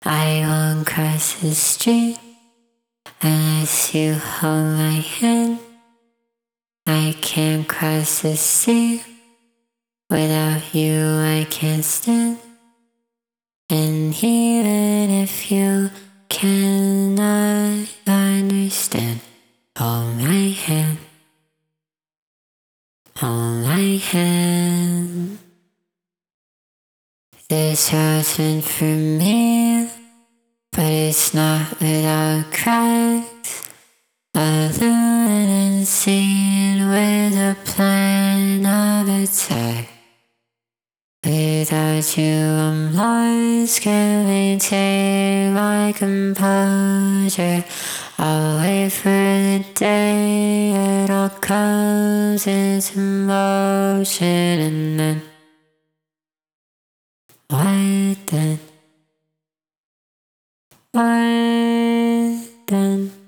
I won't cross the street unless you hold my hand. I can't cross the sea. Without you I can't stand. And even if you cannot understand, hold my hand, hold my hand. This road's meant for me, but it's not without cracks. Alone and seen with a plan of attack. Without you I'm lost, can't maintain my composure. I'll wait for the day it all comes into motion. And then, what then? What then?